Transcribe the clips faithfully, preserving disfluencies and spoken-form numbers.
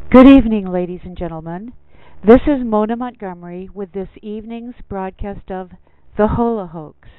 Good evening, ladies and gentlemen. This is Mona Montgomery with this evening's broadcast of The Hola Hoax.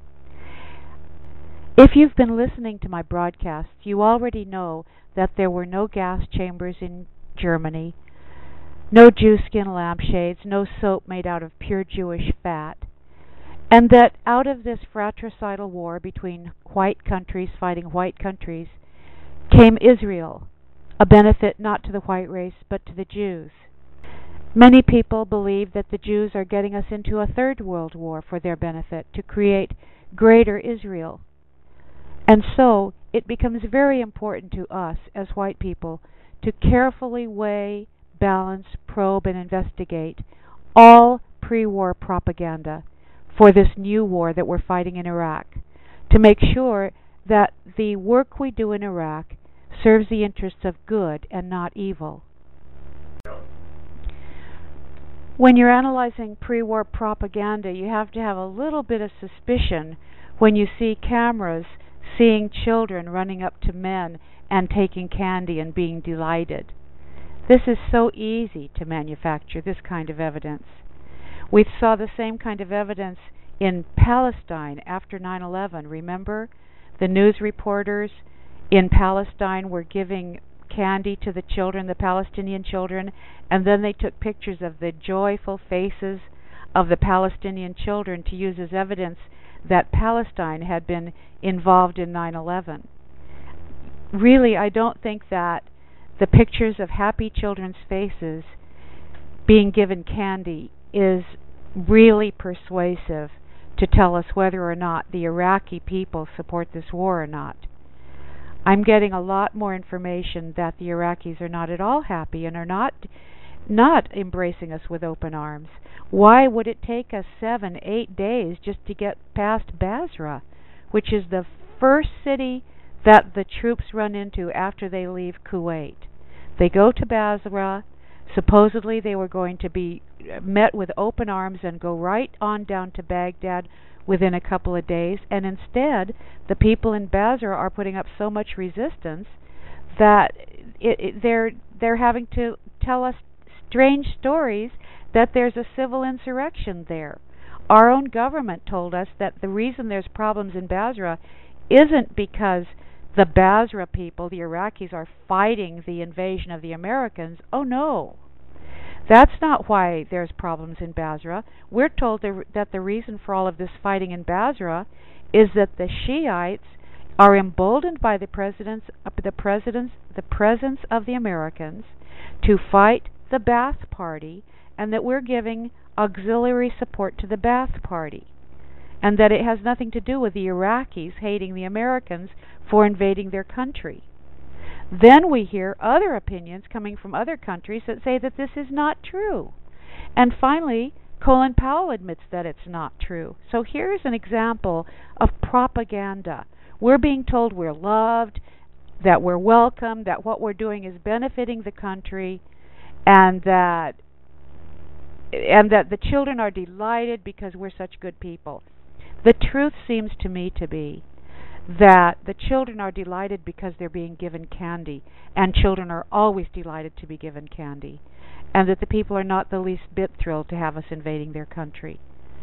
If you've been listening to my broadcasts, you already know that there were no gas chambers in Germany, no Jew skin lampshades, no soap made out of pure Jewish fat, and that out of this fratricidal war between white countries fighting white countries came Israel, a benefit not to the white race but to the Jews. Many people believe that the Jews are getting us into a third world war for their benefit, to create greater Israel. And so it becomes very important to us as white people to carefully weigh, balance, probe, and investigate all pre-war propaganda for this new war that we're fighting in Iraq, to make sure that the work we do in Iraq serves the interests of good and not evil. When you're analyzing pre-war propaganda, you have to have a little bit of suspicion when you see cameras seeing children running up to men and taking candy and being delighted. This is so easy to manufacture, this kind of evidence. We saw the same kind of evidence in Palestine after nine eleven. Remember? The news reporters in Palestine were giving candy to the children, the Palestinian children, and then they took pictures of the joyful faces of the Palestinian children to use as evidence that Palestine had been involved in nine eleven. Really, I don't think that the pictures of happy children's faces being given candy is really persuasive to tell us whether or not the Iraqi people support this war or not. I'm getting a lot more information that the Iraqis are not at all happy and are not not embracing us with open arms. Why would it take us seven, eight days just to get past Basra, which is the first city that the troops run into after they leave Kuwait? They go to Basra. Supposedly they were going to be met with open arms and go right on down to Baghdad within a couple of days, and instead the people in Basra are putting up so much resistance that it, it, they're they're having to tell us strange stories that there's a civil insurrection there. Our own government told us that the reason there's problems in Basra isn't because the Basra people, the Iraqis, are fighting the invasion of the Americans. Oh no. That's not why there's problems in Basra. We're told that the reason for all of this fighting in Basra is that the Shiites are emboldened by the presidents, the presidents, the presence of the Americans to fight the Ba'ath Party, and that we're giving auxiliary support to the Ba'ath Party, and that it has nothing to do with the Iraqis hating the Americans for invading their country. Then we hear other opinions coming from other countries that say that this is not true. And finally, Colin Powell admits that it's not true. So here's an example of propaganda. We're being told we're loved, that we're welcome, that what we're doing is benefiting the country, and that and that the children are delighted because we're such good people. The truth seems to me to be that the children are delighted because they're being given candy, and children are always delighted to be given candy, and that the people are not the least bit thrilled to have us invading their country.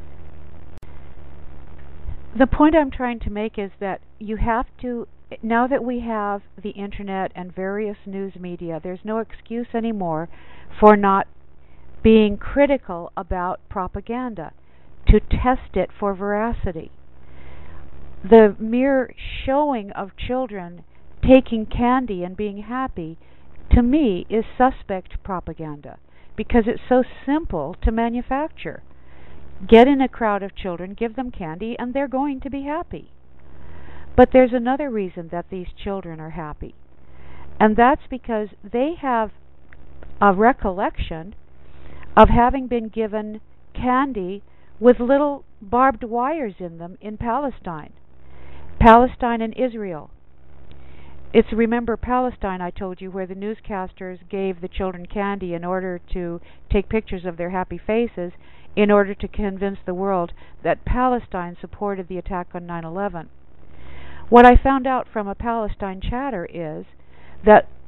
The point I'm trying to make is that you have to, now that we have the internet and various news media, there's no excuse anymore for not being critical about propaganda, to test it for veracity. The mere showing of children taking candy and being happy, to me, is suspect propaganda, because it's so simple to manufacture. Get in a crowd of children, give them candy, and they're going to be happy. But there's another reason that these children are happy, and that's because they have a recollection of having been given candy with little barbed wires in them in Palestine. Palestine and Israel. It's, remember, Palestine, I told you, where the newscasters gave the children candy in order to take pictures of their happy faces, in order to convince the world that Palestine supported the attack on nine eleven. What I found out from a Palestine chatter is that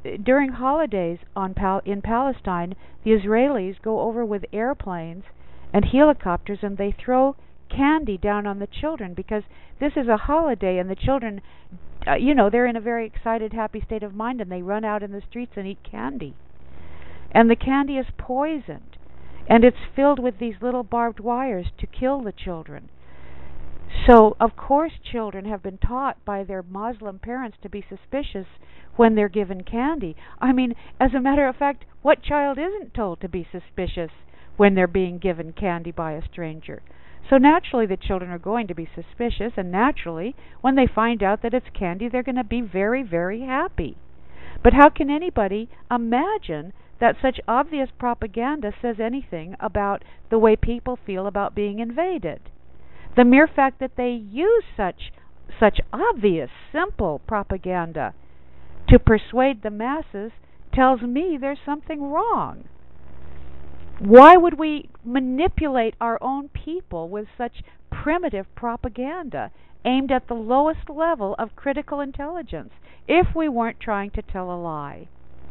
during holidays on Pal- in Palestine, the Israelis go over with airplanes and helicopters and they throw candy down on the children because this is a holiday and the children, uh, you know, they're in a very excited, happy state of mind and they run out in the streets and eat candy. And the candy is poisoned and it's filled with these little barbed wires to kill the children. So, of course, children have been taught by their Muslim parents to be suspicious when they're given candy. I mean, as a matter of fact, what child isn't told to be suspicious when they're being given candy by a stranger? So naturally the children are going to be suspicious, and naturally, when they find out that it's candy, they're going to be very, very happy. But how can anybody imagine that such obvious propaganda says anything about the way people feel about being invaded? The mere fact that they use such such obvious, simple propaganda to persuade the masses tells me there's something wrong. Why would we manipulate our own people with such primitive propaganda aimed at the lowest level of critical intelligence if we weren't trying to tell a lie?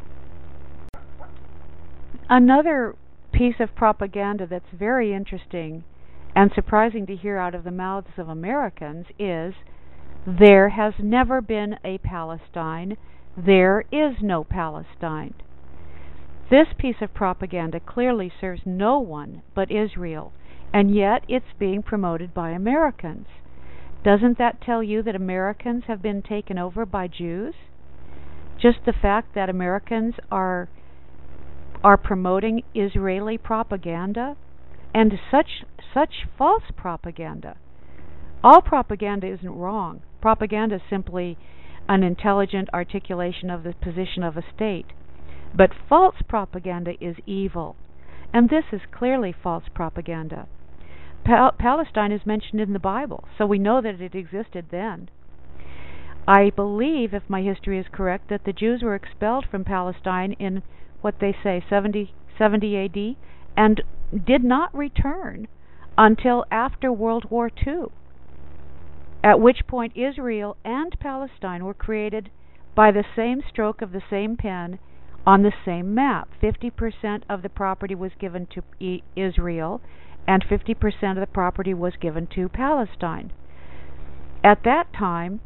Another piece of propaganda that's very interesting and surprising to hear out of the mouths of Americans is, there has never been a Palestine. There is no Palestine. This piece of propaganda clearly serves no one but Israel, and yet it's being promoted by Americans. Doesn't that tell you that Americans have been taken over by Jews? Just the fact that Americans are are promoting Israeli propaganda, and such such false propaganda. All propaganda isn't wrong. Propaganda is simply an intelligent articulation of the position of a state. But false propaganda is evil, and this is clearly false propaganda. Pal- Palestine is mentioned in the Bible, so we know that it existed then. I believe, if my history is correct, that the Jews were expelled from Palestine in what they say seventy A D and did not return until after World War Two, at which point Israel and Palestine were created by the same stroke of the same pen on the same map. fifty percent of the property was given to e- Israel and fifty percent of the property was given to Palestine. At that time,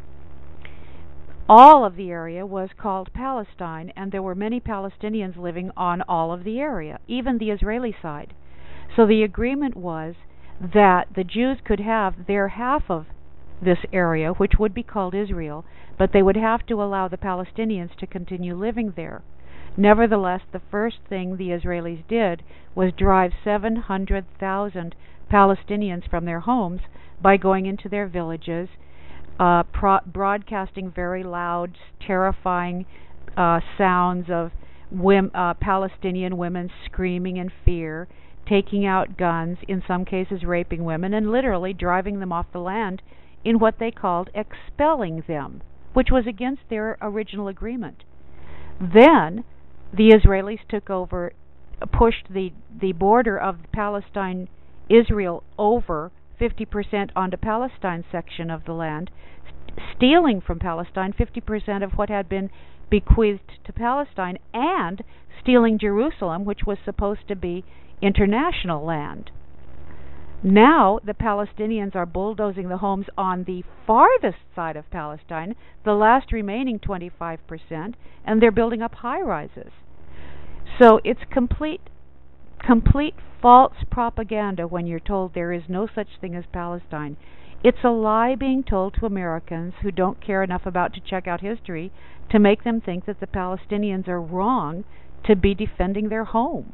all of the area was called Palestine, and there were many Palestinians living on all of the area, even the Israeli side. So the agreement was that the Jews could have their half of this area, which would be called Israel, but they would have to allow the Palestinians to continue living there. Nevertheless, the first thing the Israelis did was drive seven hundred thousand Palestinians from their homes by going into their villages, Uh, pro- broadcasting very loud, terrifying uh, sounds of wim- uh, Palestinian women screaming in fear, taking out guns, in some cases raping women, and literally driving them off the land in what they called expelling them, which was against their original agreement. Then the Israelis took over, pushed the, the border of Palestine-Israel over fifty percent onto Palestine's section of the land, stealing from Palestine fifty percent of what had been bequeathed to Palestine, and stealing Jerusalem, which was supposed to be international land. Now the Palestinians are bulldozing the homes on the farthest side of Palestine, the last remaining twenty-five percent, and they're building up high-rises. So it's complete complete false propaganda when you're told there is no such thing as Palestine. It's a lie being told to Americans who don't care enough about to check out history to make them think that the Palestinians are wrong to be defending their home.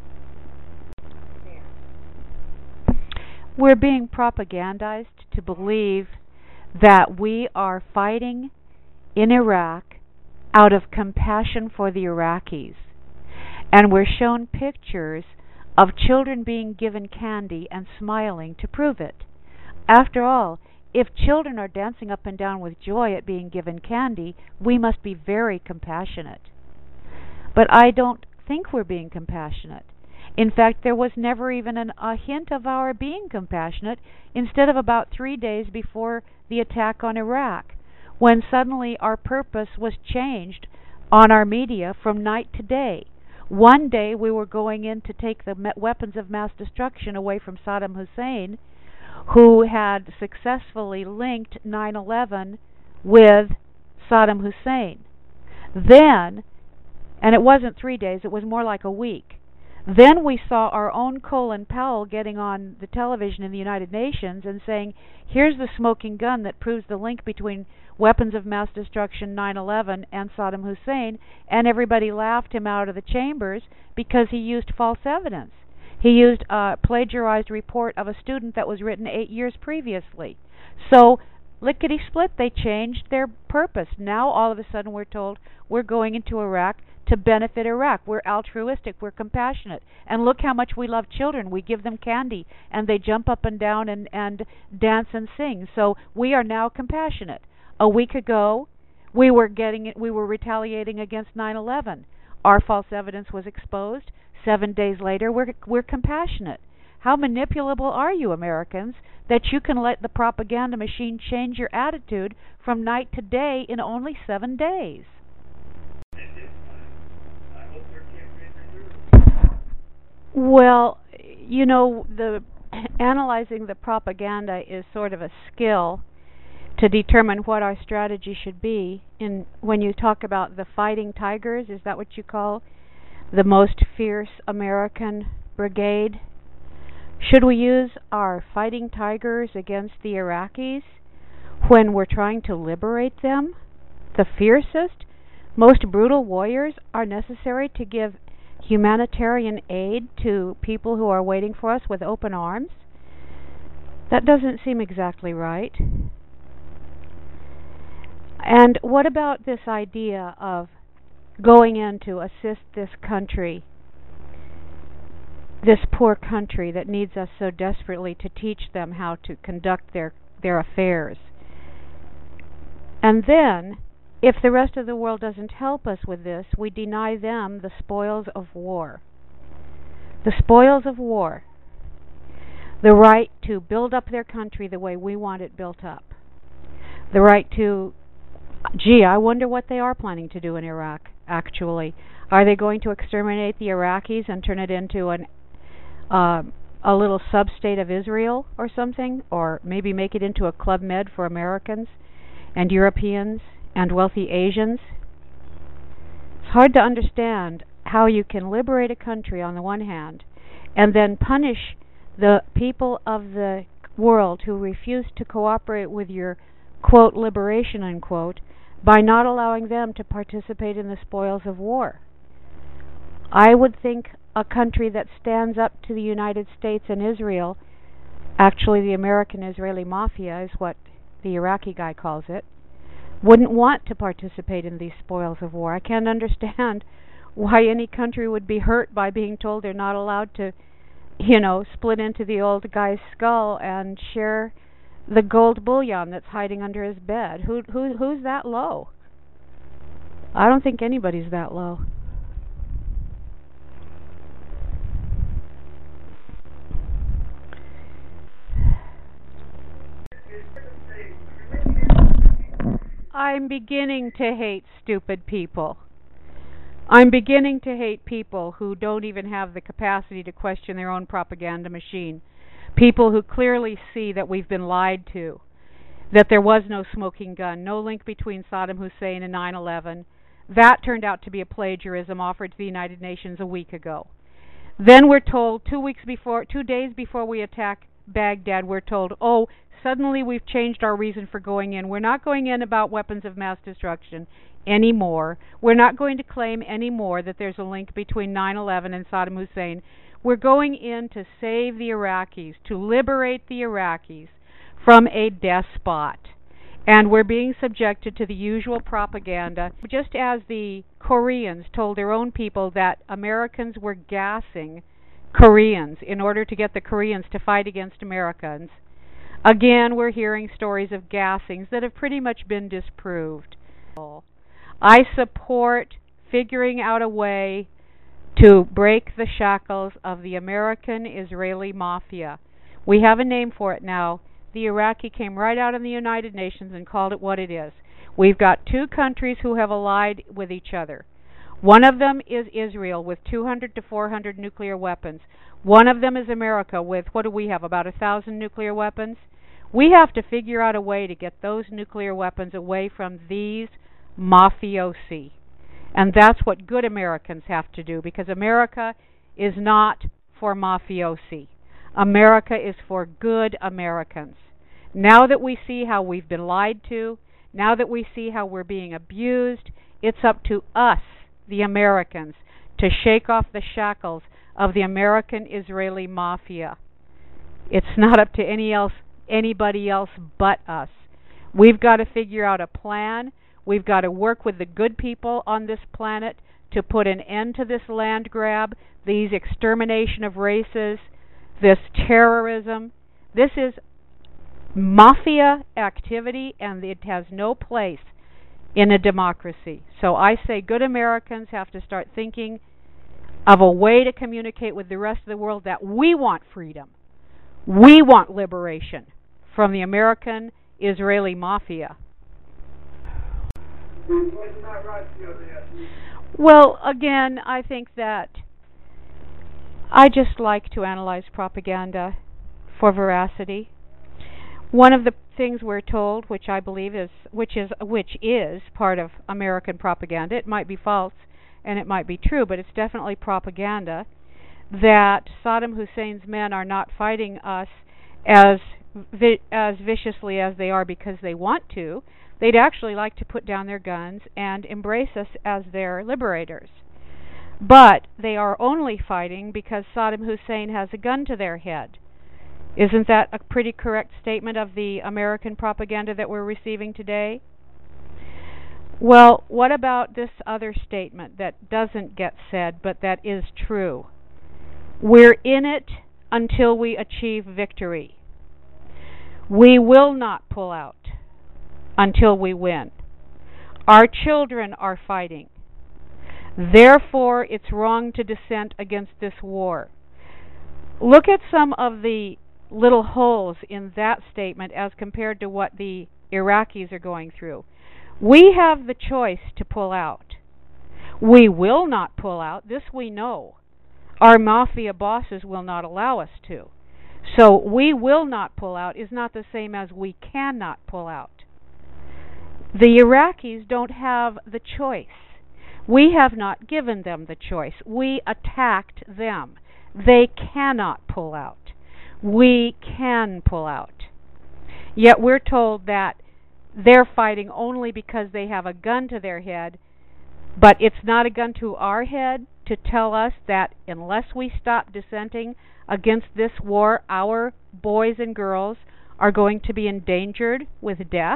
We're being propagandized to believe that we are fighting in Iraq out of compassion for the Iraqis. And we're shown pictures of children being given candy and smiling to prove it. After all, if children are dancing up and down with joy at being given candy, we must be very compassionate. But I don't think we're being compassionate. In fact, there was never even an, a hint of our being compassionate instead of about three days before the attack on Iraq, when suddenly our purpose was changed on our media from night to day. One day we were going in to take the weapons of mass destruction away from Saddam Hussein, who had successfully linked nine eleven with Saddam Hussein. Then, and it wasn't three days, it was more like a week, then we saw our own Colin Powell getting on the television in the United Nations and saying, here's the smoking gun that proves the link between weapons of mass destruction, nine eleven, and Saddam Hussein, and everybody laughed him out of the chambers because he used false evidence. He used a plagiarized report of a student that was written eight years previously. So, lickety-split, they changed their purpose. Now, all of a sudden, we're told we're going into Iraq to benefit Iraq. We're altruistic, we're compassionate. And look how much we love children. We give them candy, and they jump up and down and, and dance and sing. So, we are now compassionate. A week ago, we were getting we were retaliating against nine eleven. Our false evidence was exposed. Seven days later, we're we're compassionate. How manipulable are you, Americans, that you can let the propaganda machine change your attitude from night to day in only seven days? Well, you know, the analyzing the propaganda is sort of a skill to determine what our strategy should be. In when you talk about the fighting tigers, is that what you call the most fierce American brigade? Should we use our fighting tigers against the Iraqis when we're trying to liberate them? The fiercest, most brutal warriors are necessary to give humanitarian aid to people who are waiting for us with open arms? That doesn't seem exactly right. And what about this idea of going in to assist this country, this poor country that needs us so desperately to teach them how to conduct their, their affairs? And then, if the rest of the world doesn't help us with this, we deny them the spoils of war. The spoils of war. The right to build up their country the way we want it built up. The right to, gee, I wonder what they are planning to do in Iraq, actually. Are they going to exterminate the Iraqis and turn it into an uh, a little sub-state of Israel or something? Or maybe make it into a Club Med for Americans and Europeans and wealthy Asians? It's hard to understand how you can liberate a country on the one hand and then punish the people of the world who refuse to cooperate with your, quote, liberation, unquote, by not allowing them to participate in the spoils of war. I would think a country that stands up to the United States and Israel, actually the American-Israeli mafia is what the Iraqi guy calls it, wouldn't want to participate in these spoils of war. I can't understand why any country would be hurt by being told they're not allowed to, you know, split into the old guy's skull and share the gold bullion that's hiding under his bed. Who who who's that low? I don't think anybody's that low. I'm beginning to hate stupid people. I'm beginning to hate people who don't even have the capacity to question their own propaganda machine. People who clearly see that we've been lied to, that there was no smoking gun, no link between Saddam Hussein and nine eleven. That turned out to be a plagiarism offered to the United Nations a week ago. Then we're told two weeks before, two days before we attack Baghdad, we're told, oh, suddenly we've changed our reason for going in. We're not going in about weapons of mass destruction anymore. We're not going to claim anymore that there's a link between nine eleven and Saddam Hussein. We're going in to save the Iraqis, to liberate the Iraqis from a despot. And we're being subjected to the usual propaganda, just as the Koreans told their own people that Americans were gassing Koreans in order to get the Koreans to fight against Americans. Again, we're hearing stories of gassings that have pretty much been disproved. I support figuring out a way to break the shackles of the American-Israeli mafia. We have a name for it now. The Iraqi came right out in the United Nations and called it what it is. We've got two countries who have allied with each other. One of them is Israel with two hundred to four hundred nuclear weapons. One of them is America with, what do we have, about a thousand nuclear weapons? We have to figure out a way to get those nuclear weapons away from these mafiosi. And that's what good Americans have to do, because America is not for mafiosi. America is for good Americans. Now that we see how we've been lied to, now that we see how we're being abused, it's up to us, the Americans, to shake off the shackles of the American-Israeli mafia. It's not up to any else, anybody else but us. We've got to figure out a plan. We've got to work with the good people on this planet to put an end to this land grab, these extermination of races, this terrorism. This is mafia activity, and it has no place in a democracy. So I say good Americans have to start thinking of a way to communicate with the rest of the world that we want freedom. We want liberation from the American-Israeli mafia. Well, again, I think that I just like to analyze propaganda for veracity. One of the things we're told, which I believe is, which is, which is part of American propaganda, it might be false and it might be true, but it's definitely propaganda, that Saddam Hussein's men are not fighting us as vi as viciously as they are because they want to. They'd actually like to put down their guns and embrace us as their liberators. But they are only fighting because Saddam Hussein has a gun to their head. Isn't that a pretty correct statement of the American propaganda that we're receiving today? Well, what about this other statement that doesn't get said, but that is true? We're in it until we achieve victory. We will not pull out until we win. Our children are fighting. Therefore, it's wrong to dissent against this war. Look at some of the little holes in that statement as compared to what the Iraqis are going through. We have the choice to pull out. We will not pull out. This we know. Our mafia bosses will not allow us to. So we will not pull out is not the same as we cannot pull out. The Iraqis don't have the choice. We have not given them the choice. We attacked them. They cannot pull out. We can pull out. Yet we're told that they're fighting only because they have a gun to their head, but it's not a gun to our head to tell us that unless we stop dissenting against this war, our boys and girls are going to be endangered with death.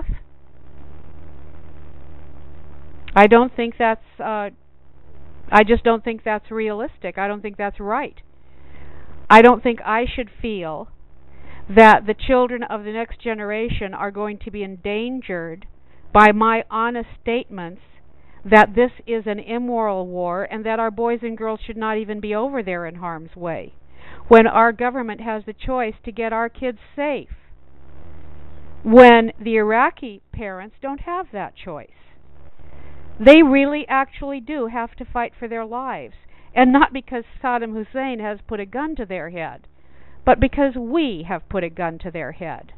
I don't think that's, uh, I just don't think that's realistic. I don't think that's right. I don't think I should feel that the children of the next generation are going to be endangered by my honest statements that this is an immoral war and that our boys and girls should not even be over there in harm's way, when our government has the choice to get our kids safe, when the Iraqi parents don't have that choice. They really actually do have to fight for their lives, and not because Saddam Hussein has put a gun to their head, but because we have put a gun to their head.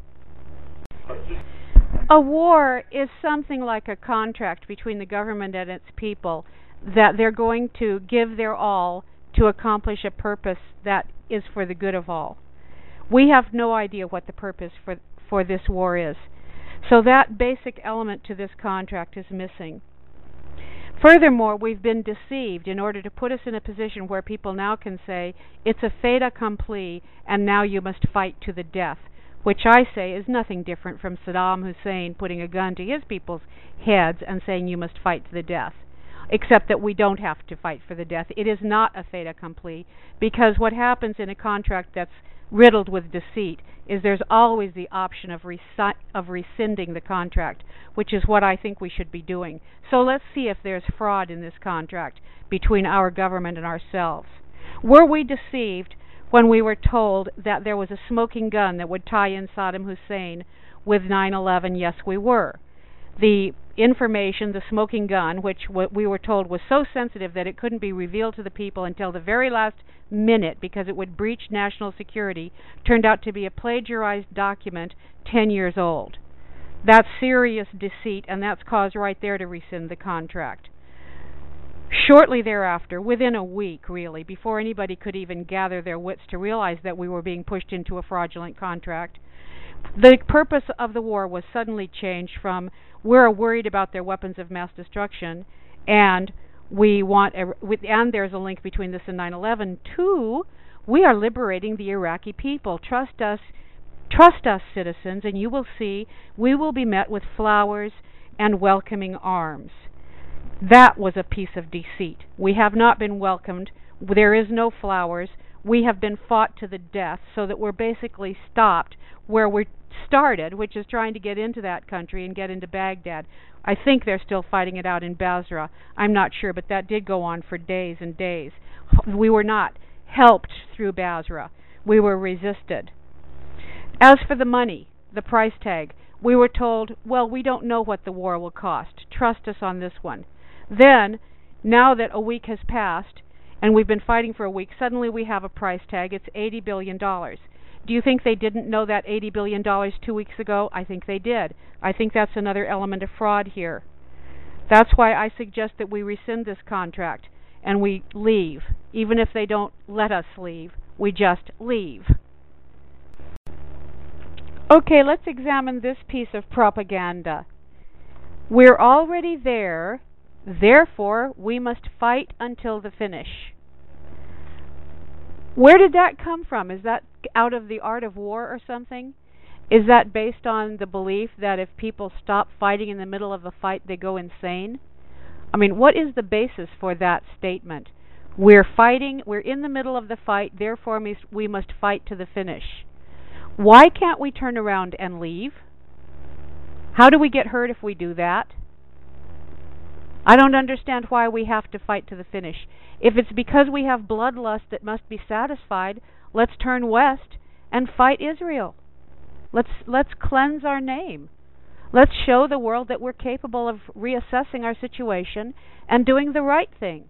A war is something like a contract between the government and its people that they're going to give their all to accomplish a purpose that is for the good of all. We have no idea what the purpose for, for this war is. So that basic element to this contract is missing. Furthermore, we've been deceived in order to put us in a position where people now can say, it's a fait accompli, and now you must fight to the death, which I say is nothing different from Saddam Hussein putting a gun to his people's heads and saying you must fight to the death, except that we don't have to fight for the death. It is not a fait accompli, because what happens in a contract that's riddled with deceit is there's always the option of, resi of rescinding the contract, which is what I think we should be doing. So let's see if there's fraud in this contract between our government and ourselves. Were we deceived when we were told that there was a smoking gun that would tie in Saddam Hussein with nine eleven? Yes, we were. The information, the smoking gun, which what we were told was so sensitive that it couldn't be revealed to the people until the very last minute because it would breach national security, turned out to be a plagiarized document ten years old. That's serious deceit, and that's cause right there to rescind the contract. Shortly thereafter, within a week really, before anybody could even gather their wits to realize that we were being pushed into a fraudulent contract, the purpose of the war was suddenly changed from we're worried about their weapons of mass destruction and we want a, and there's a link between this and nine eleven, to we are liberating the Iraqi people. Trust us, trust us, citizens, and you will see we will be met with flowers and welcoming arms. That was a piece of deceit. We have not been welcomed. There is no flowers. We have been fought to the death so that we're basically stopped where we started, which is trying to get into that country and get into Baghdad. I think they're still fighting it out in Basra. I'm not sure, but that did go on for days and days. We were not helped through Basra. We were resisted. As for the money, the price tag, we were told, well, we don't know what the war will cost. Trust us on this one. Then, now that a week has passed, and we've been fighting for a week, suddenly we have a price tag. It's eighty billion dollars. Do you think they didn't know that eighty billion dollars two weeks ago? I think they did. I think that's another element of fraud here. That's why I suggest that we rescind this contract and we leave. Even if they don't let us leave, we just leave. Okay, let's examine this piece of propaganda. We're already there. Therefore, we must fight until the finish. Where did that come from? Is that out of the art of war or something? Is that based on the belief that if people stop fighting in the middle of a fight, they go insane? I mean, what is the basis for that statement? We're fighting, we're in the middle of the fight, therefore we must fight to the finish. Why can't we turn around and leave? How do we get hurt if we do that? I don't understand why we have to fight to the finish. If it's because we have bloodlust that must be satisfied, let's turn west and fight Israel. Let's let's cleanse our name. Let's show the world that we're capable of reassessing our situation and doing the right thing.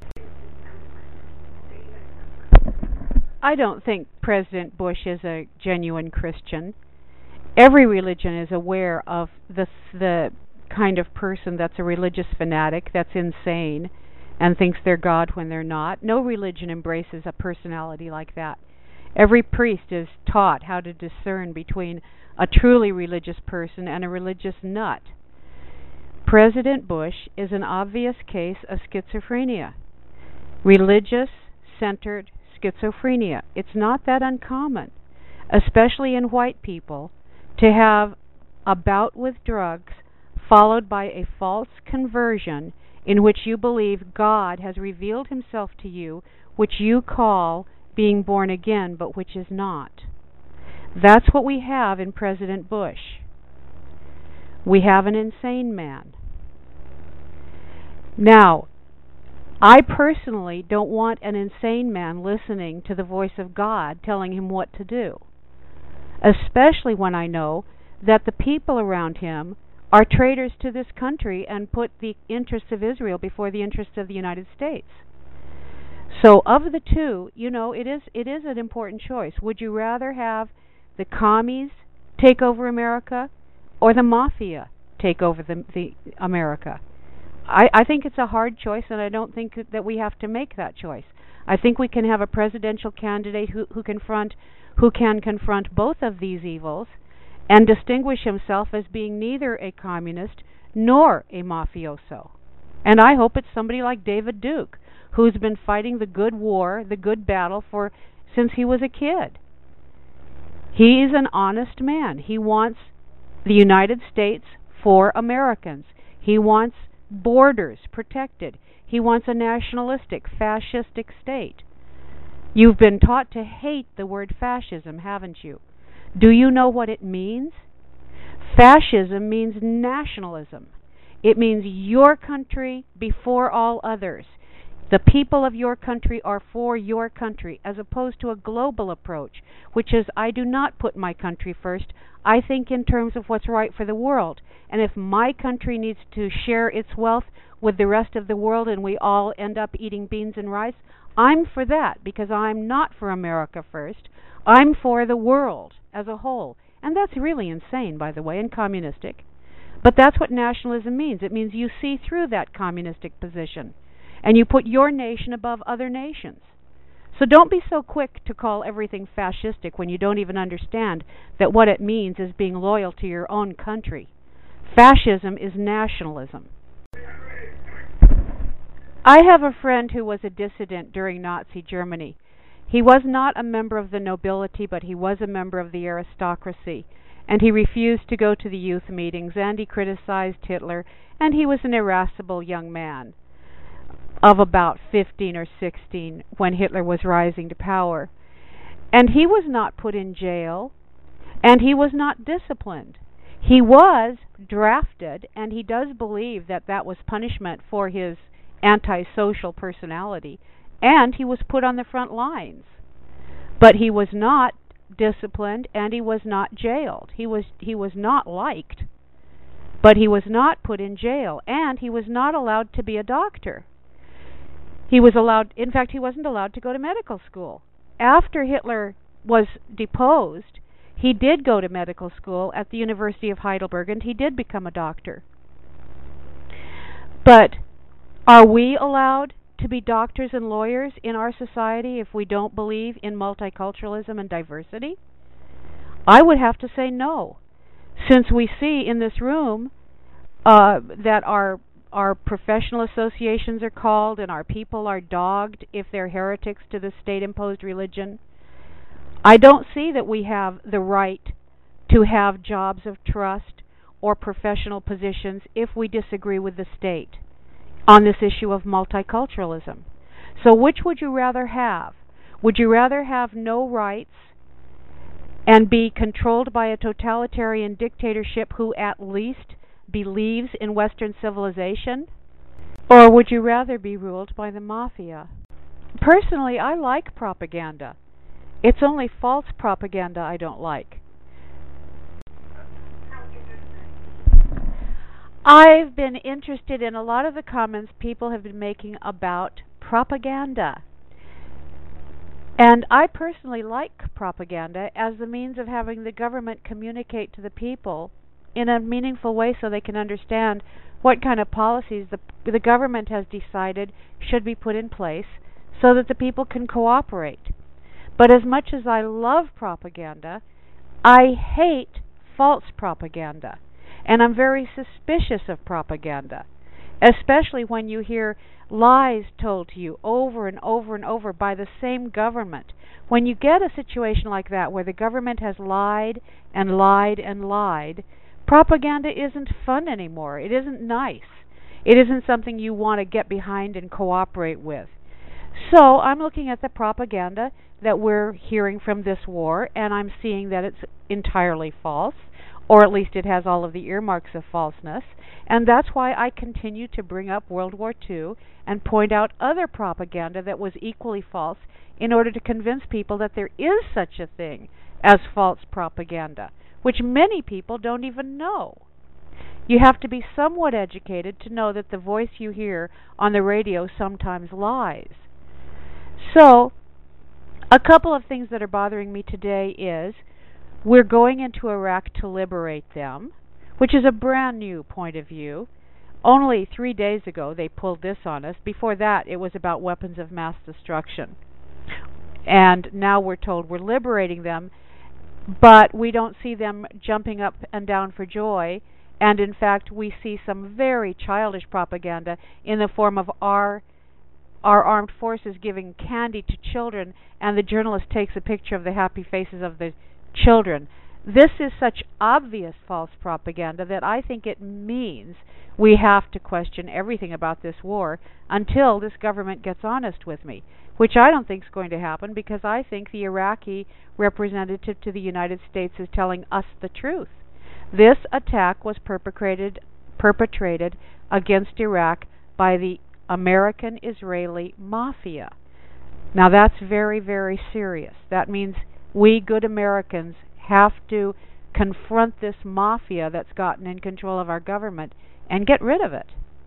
I don't think President Bush is a genuine Christian. Every religion is aware of the the kind of person that's a religious fanatic, that's insane, and thinks they're God when they're not. No religion embraces a personality like that. Every priest is taught how to discern between a truly religious person and a religious nut. President Bush is an obvious case of schizophrenia. Religious-centered schizophrenia. It's not that uncommon, especially in white people, to have a bout with drugs followed by a false conversion in which you believe God has revealed himself to you, which you call being born again, but which is not. That's what we have in President Bush. We have an insane man. Now, I personally don't want an insane man listening to the voice of God telling him what to do, especially when I know that the people around him are traitors to this country and put the interests of Israel before the interests of the United States. So of the two, you know, it is it is an important choice. Would you rather have the commies take over America or the mafia take over the, the America? I, I think it's a hard choice, and I don't think that we have to make that choice. I think we can have a presidential candidate who, who confront who can confront both of these evils and distinguish himself as being neither a communist nor a mafioso. And I hope it's somebody like David Duke, who's been fighting the good war, the good battle for since he was a kid. He's an honest man. He wants the United States for Americans. He wants borders protected. He wants a nationalistic, fascistic state. You've been taught to hate the word fascism, haven't you? Do you know what it means? Fascism means nationalism. It means your country before all others. The people of your country are for your country, as opposed to a global approach, which is I do not put my country first. I think in terms of what's right for the world. And if my country needs to share its wealth with the rest of the world and we all end up eating beans and rice, I'm for that, because I'm not for America first. I'm for the world as a whole. And that's really insane, by the way, and communistic. But that's what nationalism means. It means you see through that communistic position. And you put your nation above other nations. So don't be so quick to call everything fascistic when you don't even understand that what it means is being loyal to your own country. Fascism is nationalism. I have a friend who was a dissident during Nazi Germany. He was not a member of the nobility, but he was a member of the aristocracy. And he refused to go to the youth meetings, and he criticized Hitler, and he was an irascible young man of about fifteen or sixteen when Hitler was rising to power. And he was not put in jail, and he was not disciplined. He was drafted, and he does believe that that was punishment for his antisocial personality, and he was put on the front lines. But he was not disciplined, and he was not jailed. He was he was not liked, but he was not put in jail, and he was not allowed to be a doctor. He was allowed, in fact, he wasn't allowed to go to medical school. After Hitler was deposed, he did go to medical school at the University of Heidelberg, and he did become a doctor. But are we allowed to be doctors and lawyers in our society if we don't believe in multiculturalism and diversity? I would have to say no, since we see in this room uh, that our Our professional associations are called and our people are dogged if they're heretics to the state-imposed religion. I don't see that we have the right to have jobs of trust or professional positions if we disagree with the state on this issue of multiculturalism. So which would you rather have? Would you rather have no rights and be controlled by a totalitarian dictatorship who at least believes in Western civilization? Or would you rather be ruled by the mafia? Personally, I like propaganda. It's only false propaganda I don't like. I've been interested in a lot of the comments people have been making about propaganda. And I personally like propaganda as the means of having the government communicate to the people in a meaningful way so they can understand what kind of policies the, the government has decided should be put in place so that the people can cooperate. But as much as I love propaganda, I hate false propaganda. And I'm very suspicious of propaganda, especially when you hear lies told to you over and over and over by the same government. When you get a situation like that where the government has lied and lied and lied, propaganda isn't fun anymore. It isn't nice. It isn't something you want to get behind and cooperate with. So I'm looking at the propaganda that we're hearing from this war, and I'm seeing that it's entirely false, or at least it has all of the earmarks of falseness, and that's why I continue to bring up World War Two and point out other propaganda that was equally false in order to convince people that there is such a thing as false propaganda, which many people don't even know. You have to be somewhat educated to know that the voice you hear on the radio sometimes lies. So, a couple of things that are bothering me today is we're going into Iraq to liberate them, which is a brand new point of view. Only three days ago they pulled this on us. Before that it was about weapons of mass destruction. And now we're told we're liberating them, but we don't see them jumping up and down for joy. And in fact we see some very childish propaganda in the form of our our armed forces giving candy to children, and the journalist takes a picture of the happy faces of the children. This is such obvious false propaganda that I think it means we have to question everything about this war until this government gets honest with me, which I don't think is going to happen, because I think the Iraqi representative to the United States is telling us the truth. This attack was perpetrated perpetrated against Iraq by the American-Israeli mafia. Now that's very, very serious. That means we good Americans have to confront this mafia that's gotten in control of our government and get rid of it.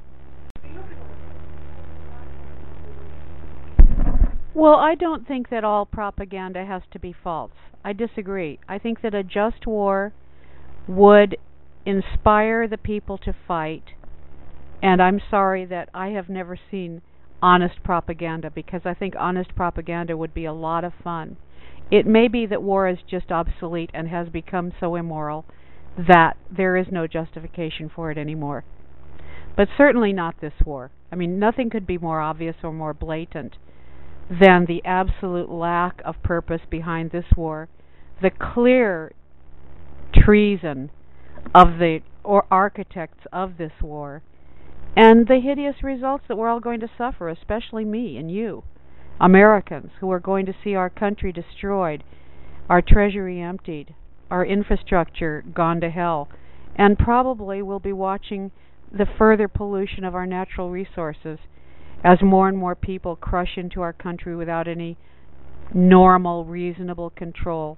Well, I don't think that all propaganda has to be false. I disagree. I think that a just war would inspire the people to fight, and I'm sorry that I have never seen honest propaganda, because I think honest propaganda would be a lot of fun. It may be that war is just obsolete and has become so immoral that there is no justification for it anymore. But certainly not this war. I mean, nothing could be more obvious or more blatant than the absolute lack of purpose behind this war, the clear treason of the or architects of this war, and the hideous results that we're all going to suffer, especially me and you, Americans, who are going to see our country destroyed, our treasury emptied, our infrastructure gone to hell, and probably we'll be watching the further pollution of our natural resources as more and more people crush into our country without any normal, reasonable control.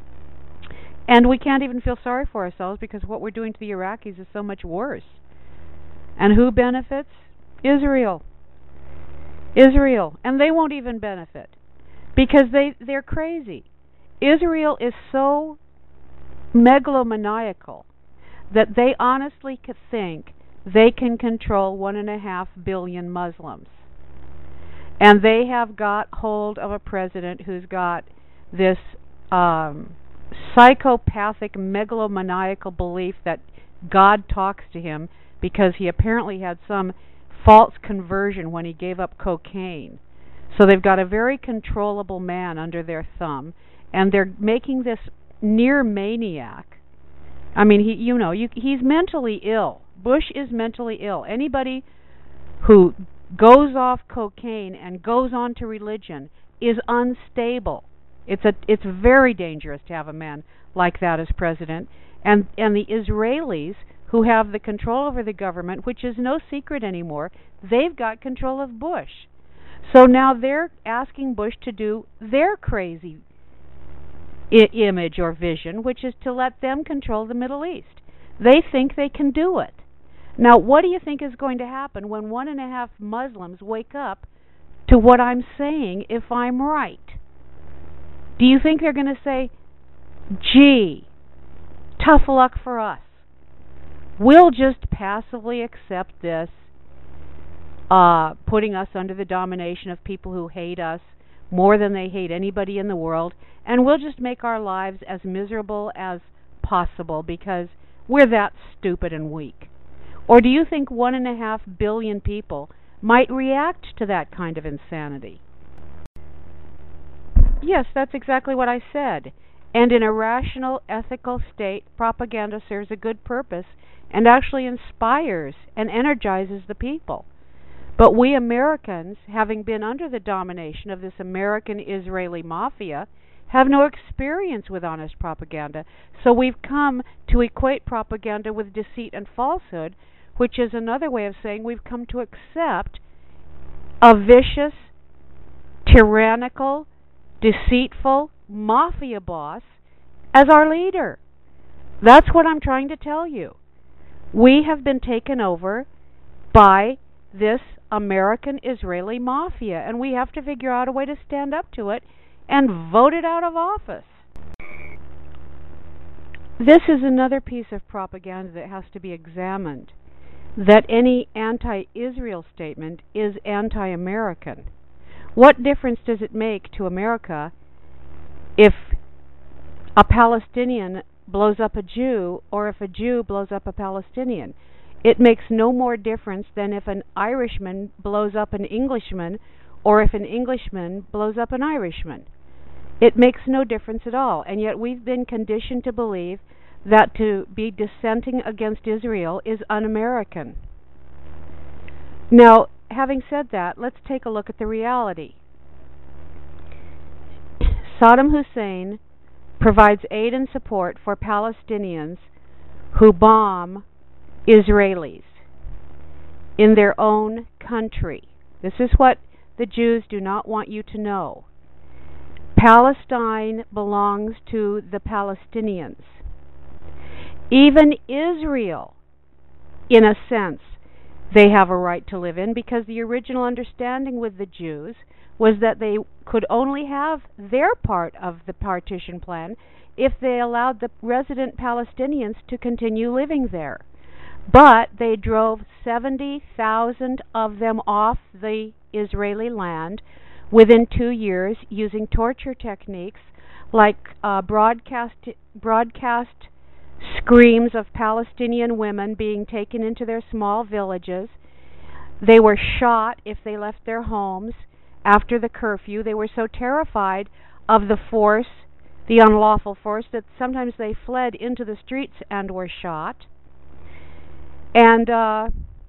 And we can't even feel sorry for ourselves because what we're doing to the Iraqis is so much worse. And who benefits? Israel. Israel. And they won't even benefit because they, they're crazy. Israel is so megalomaniacal that they honestly could think they can control one and a half billion Muslims. And they have got hold of a president who's got this um, psychopathic, megalomaniacal belief that God talks to him because he apparently had some false conversion when he gave up cocaine. So they've got a very controllable man under their thumb, and they're making this near maniac. I mean, he, you know, you, he's mentally ill. Bush is mentally ill. Anybody who goes off cocaine and goes on to religion is unstable. It's a it's very dangerous to have a man like that as president. And and the Israelis, who have the control over the government, which is no secret anymore, they've got control of Bush. So now they're asking Bush to do their crazy I- image or vision, which is to let them control the Middle East. They think they can do it. Now, what do you think is going to happen when one and a half Muslims wake up to what I'm saying if I'm right? Do you think they're going to say, gee, tough luck for us. We'll just passively accept this, uh, putting us under the domination of people who hate us more than they hate anybody in the world, and we'll just make our lives as miserable as possible because we're that stupid and weak? Or do you think one and a half billion people might react to that kind of insanity? Yes, that's exactly what I said. And in a rational, ethical state, propaganda serves a good purpose and actually inspires and energizes the people. But we Americans, having been under the domination of this American-Israeli mafia, have no experience with honest propaganda. So we've come to equate propaganda with deceit and falsehood, which is another way of saying we've come to accept a vicious, tyrannical, deceitful mafia boss as our leader. That's what I'm trying to tell you. We have been taken over by this American-Israeli mafia, and we have to figure out a way to stand up to it and vote it out of office. This is another piece of propaganda that has to be examined, that any anti-Israel statement is anti-American. What difference does it make to America if a Palestinian blows up a Jew or if a Jew blows up a Palestinian? It makes no more difference than if an Irishman blows up an Englishman or if an Englishman blows up an Irishman. It makes no difference at all, and yet we've been conditioned to believe that to be dissenting against Israel is un-American. Now, having said that, let's take a look at the reality. Saddam Hussein provides aid and support for Palestinians who bomb Israelis in their own country. This is what the Jews do not want you to know. Palestine belongs to the Palestinians. Even Israel, in a sense, they have a right to live in, because the original understanding with the Jews was that they could only have their part of the partition plan if they allowed the resident Palestinians to continue living there. But they drove seventy thousand of them off the Israeli land within two years using torture techniques like uh, broadcast broadcast screams of Palestinian women being taken into their small villages. They were shot if they left their homes after the curfew. They were so terrified of the force, the unlawful force, that sometimes they fled into the streets and were shot. And uh,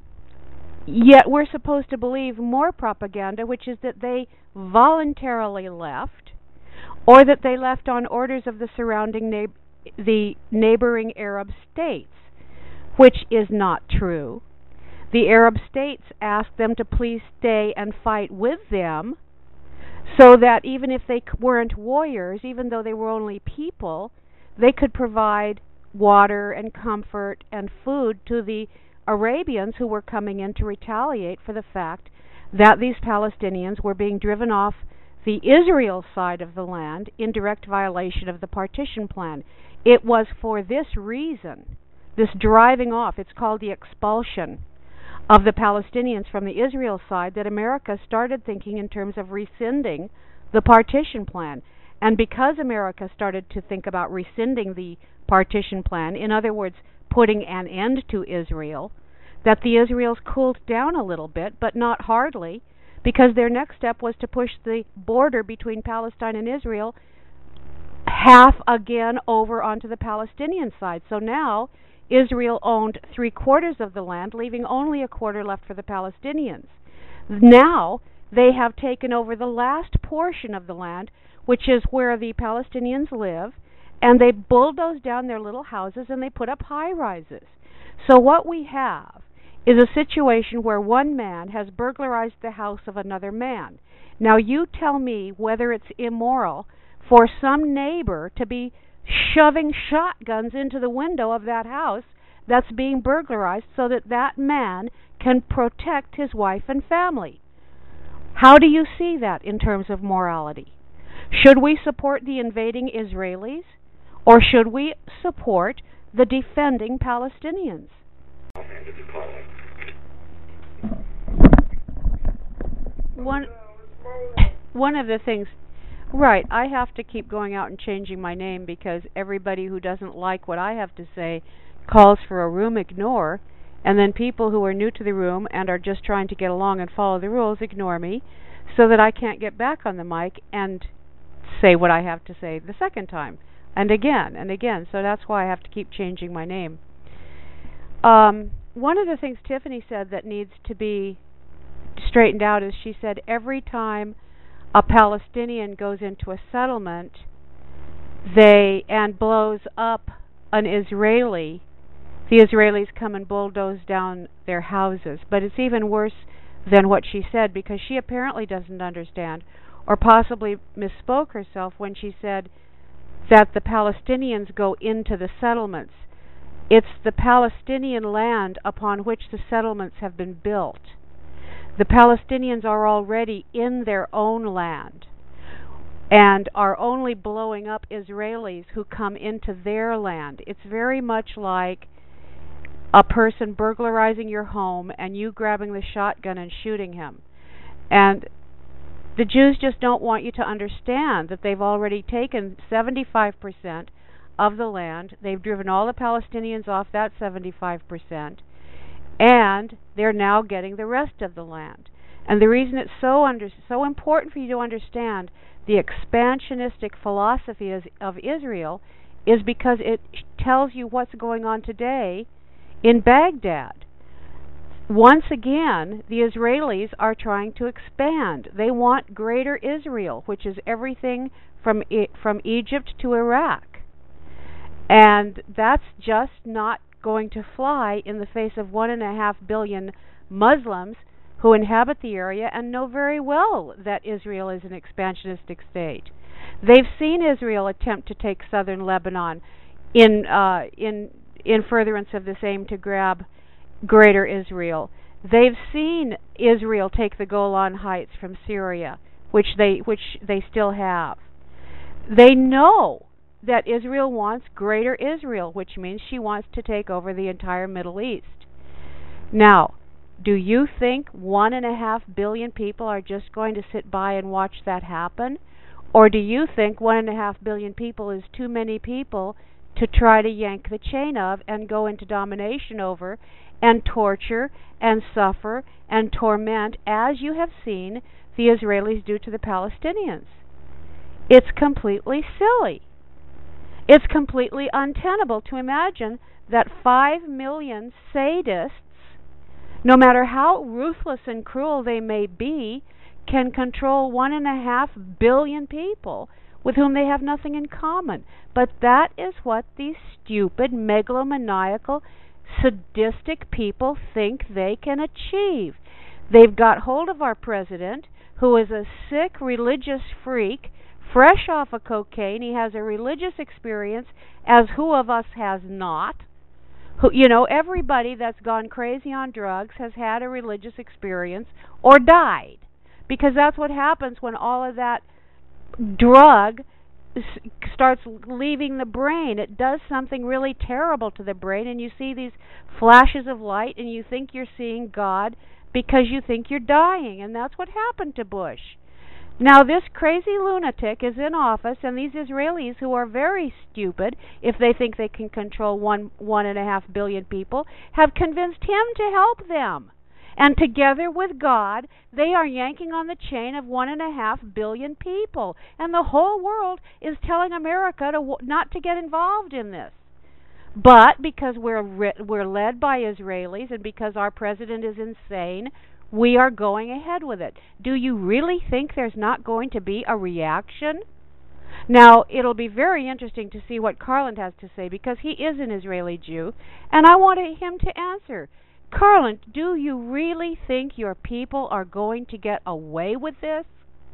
yet we're supposed to believe more propaganda, which is that they voluntarily left, or that they left on orders of the surrounding neighbor the neighboring Arab states, which is not true. The Arab states asked them to please stay and fight with them, so that even if they weren't warriors, even though they were only people, they could provide water and comfort and food to the Arabians who were coming in to retaliate for the fact that these Palestinians were being driven off the Israel side of the land in direct violation of the partition plan. It was for this reason, this driving off, it's called the expulsion of the Palestinians from the Israel side, that America started thinking in terms of rescinding the partition plan. And because America started to think about rescinding the partition plan, in other words, putting an end to Israel, that the Israelis cooled down a little bit, but not hardly, because their next step was to push the border between Palestine and Israel half again over onto the Palestinian side. So now Israel owned three quarters of the land, leaving only a quarter left for the Palestinians. Now they have taken over the last portion of the land, which is where the Palestinians live, and they bulldoze down their little houses and they put up high-rises. So what we have is a situation where one man has burglarized the house of another man. Now you tell me whether it's immoral for some neighbor to be shoving shotguns into the window of that house that's being burglarized so that that man can protect his wife and family. How do you see that in terms of morality? Should we support the invading Israelis, or should we support the defending Palestinians? One, one of the things, right, I have to keep going out and changing my name because everybody who doesn't like what I have to say calls for a room ignore, and then people who are new to the room and are just trying to get along and follow the rules ignore me, so that I can't get back on the mic and say what I have to say the second time, and again and again. So that's why I have to keep changing my name. Um, one of the things Tiffany said that needs to be straightened out is, she said every time a Palestinian goes into a settlement they and blows up an Israeli, the Israelis come and bulldoze down their houses. But it's even worse than what she said, because she apparently doesn't understand, or possibly misspoke herself when she said that the Palestinians go into the settlements. It's the Palestinian land upon which the settlements have been built. The Palestinians are already in their own land and are only blowing up Israelis who come into their land. It's very much like a person burglarizing your home and you grabbing the shotgun and shooting him. And the Jews just don't want you to understand that they've already taken seventy-five percent of the land. They've driven all the Palestinians off that seventy-five percent, and they're now getting the rest of the land. And the reason it's so under, so important for you to understand the expansionistic philosophy is, of Israel is because it tells you what's going on today in Baghdad. Once again, the Israelis are trying to expand. They want greater Israel, which is everything from e- from Egypt to Iraq. And that's just not going to fly in the face of one and a half billion Muslims who inhabit the area and know very well that Israel is an expansionistic state. They've seen Israel attempt to take southern Lebanon in uh, in in furtherance of this aim to grab Greater Israel. They've seen Israel take the Golan Heights from Syria, which they which they still have. They know that Israel wants Greater Israel, which means she wants to take over the entire Middle East. Now, do you think one and a half billion people are just going to sit by and watch that happen? Or do you think one and a half billion people is too many people to try to yank the chain of and go into domination over and torture and suffer and torment, as you have seen the Israelis do to the Palestinians? It's completely silly. It's completely untenable to imagine that five million sadists, no matter how ruthless and cruel they may be, can control one and a half billion people with whom they have nothing in common. But that is what these stupid, megalomaniacal, sadistic people think they can achieve. They've got hold of our president, who is a sick religious freak, fresh off of cocaine. He has a religious experience, as who of us has not? Who, you know, everybody that's gone crazy on drugs has had a religious experience or died. Because that's what happens when all of that drug s- starts leaving the brain. It does something really terrible to the brain, and you see these flashes of light, and you think you're seeing God because you think you're dying. And that's what happened to Bush. Now, this crazy lunatic is in office, and these Israelis, who are very stupid, if they think they can control one one and a half billion people, have convinced him to help them. And together with God, they are yanking on the chain of one and a half billion people. And the whole world is telling America to w- not to get involved in this. But because we're re- we're led by Israelis, and because our president is insane, we are going ahead with it. Do you really think there's not going to be a reaction? Now, it'll be very interesting to see what Carlin has to say, because he is an Israeli Jew, and I wanted him to answer. Carlin, do you really think your people are going to get away with this?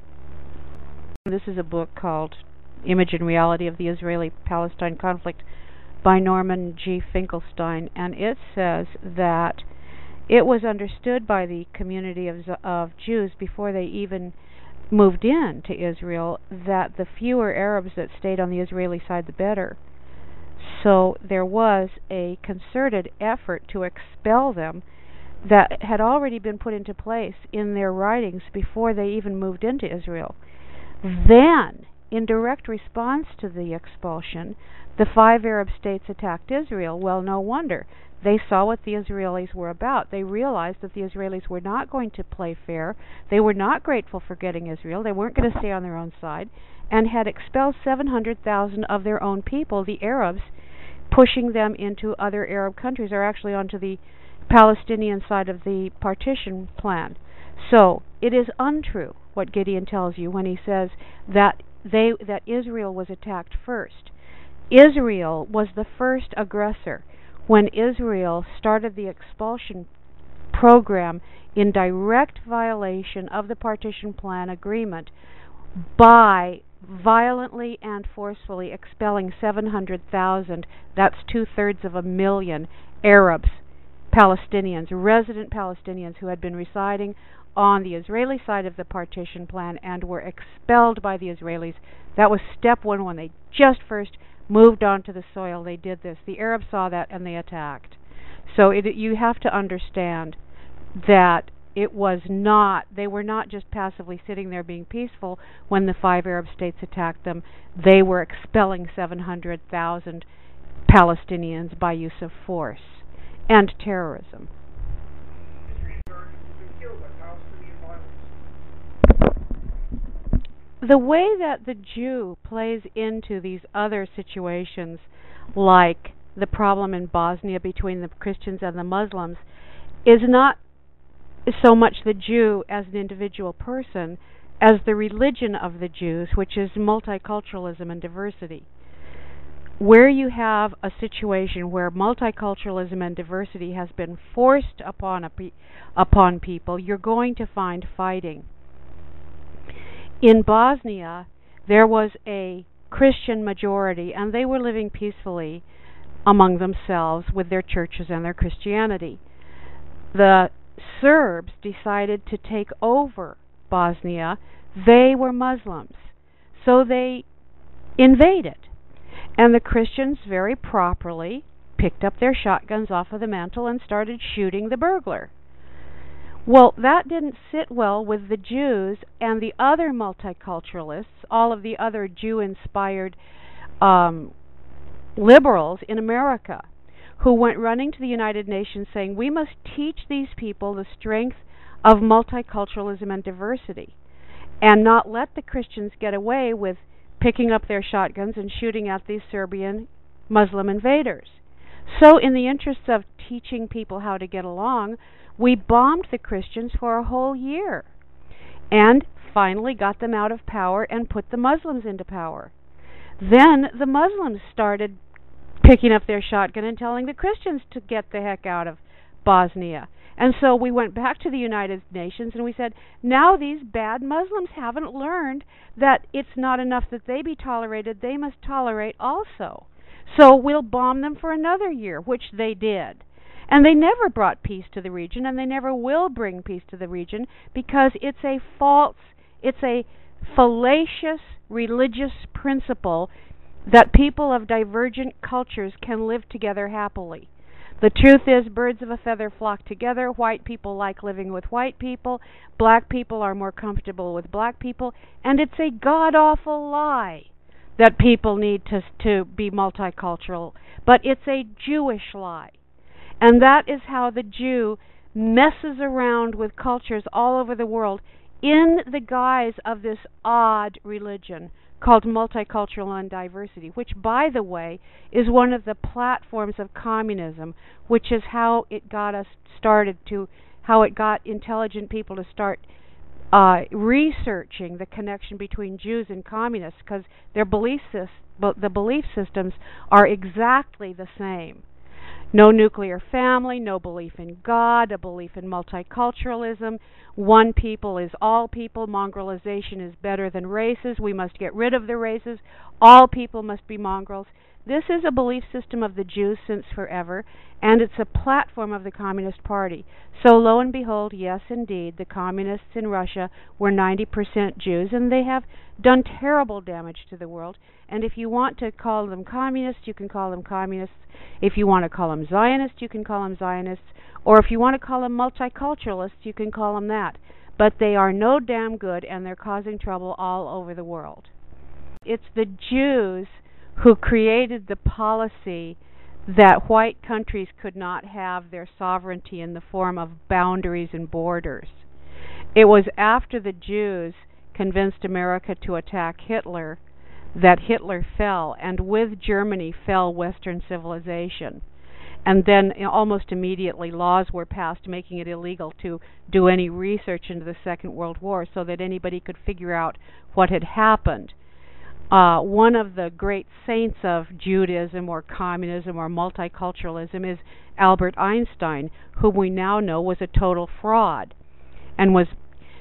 This is a book called Image and Reality of the Israeli-Palestine Conflict by Norman G. Finkelstein, and it says that it was understood by the community of, of Jews before they even moved in to Israel that the fewer Arabs that stayed on the Israeli side, the better. So there was a concerted effort to expel them that had already been put into place in their writings before they even moved into Israel. Then, in direct response to the expulsion, the five Arab states attacked Israel. Well, no wonder. They saw what the Israelis were about. They realized that the Israelis were not going to play fair. They were not grateful for getting Israel. They weren't going to stay on their own side, and had expelled seven hundred thousand of their own people, the Arabs, pushing them into other Arab countries, or actually onto the Palestinian side of the partition plan. So it is untrue what Gideon tells you when he says that they that Israel was attacked first. Israel was the first aggressor when Israel started the expulsion program in direct violation of the partition plan agreement by violently and forcefully expelling seven hundred thousand, that's two-thirds of a million, Arabs, Palestinians, resident Palestinians who had been residing on the Israeli side of the partition plan and were expelled by the Israelis. That was step one. When they just first moved onto the soil, they did this. The Arabs saw that and they attacked. So it, you have to understand that it was not, they were not just passively sitting there being peaceful when the five Arab states attacked them. They were expelling seven hundred thousand Palestinians by use of force and terrorism. The way that the Jew plays into these other situations, like the problem in Bosnia between the Christians and the Muslims, is not so much the Jew as an individual person as the religion of the Jews, which is multiculturalism and diversity. where you have a situation where multiculturalism and diversity has been forced upon a pe- upon people, you're going to find fighting. In Bosnia, there was a Christian majority, and they were living peacefully among themselves with their churches and their Christianity. The Serbs decided to take over Bosnia. They were Muslims, so they invaded. And the Christians very properly picked up their shotguns off of the mantle and started shooting the burglar. Well, that didn't sit well with the Jews and the other multiculturalists, all of the other Jew-inspired um, liberals in America, who went running to the United Nations saying, we must teach these people the strength of multiculturalism and diversity, and not let the Christians get away with picking up their shotguns and shooting at these Serbian Muslim invaders. So in the interests of teaching people how to get along, we bombed the Christians for a whole year and finally got them out of power and put the Muslims into power. Then the Muslims started picking up their shotgun and telling the Christians to get the heck out of Bosnia. And so we went back to the United Nations and we said, now these bad Muslims haven't learned that it's not enough that they be tolerated, they must tolerate also. So we'll bomb them for another year, which they did. And they never brought peace to the region, and they never will bring peace to the region, because it's a false, it's a fallacious religious principle that people of divergent cultures can live together happily. The truth is, birds of a feather flock together. White people like living with white people. Black people are more comfortable with black people. And it's a god-awful lie that people need to, to be multicultural. But it's a Jewish lie. And that is how the Jew messes around with cultures all over the world in the guise of this odd religion called multicultural and diversity, which, by the way, is one of the platforms of communism, which is how it got us started to, how it got intelligent people to start uh, researching the connection between Jews and communists, because their belief systems, the belief systems are exactly the same. No nuclear family, no belief in God, a belief in multiculturalism. One people is all people. Mongrelization is better than races. We must get rid of the races. All people must be mongrels. This is a belief system of the Jews since forever, and it's a platform of the Communist Party. So lo and behold, yes indeed, the communists in Russia were ninety percent Jews, and they have done terrible damage to the world. And if you want to call them communists, you can call them communists. If you want to call them Zionists, you can call them Zionists. Or if you want to call them multiculturalists, you can call them that. But they are no damn good, and they're causing trouble all over the world. It's the Jews who created the policy that white countries could not have their sovereignty in the form of boundaries and borders. It was after the Jews convinced America to attack Hitler that Hitler fell, and with Germany fell Western civilization. And then you know, almost immediately laws were passed making it illegal to do any research into the Second World War so that anybody could figure out what had happened. Uh, one of the great saints of Judaism or communism or multiculturalism is Albert Einstein, whom we now know was a total fraud and was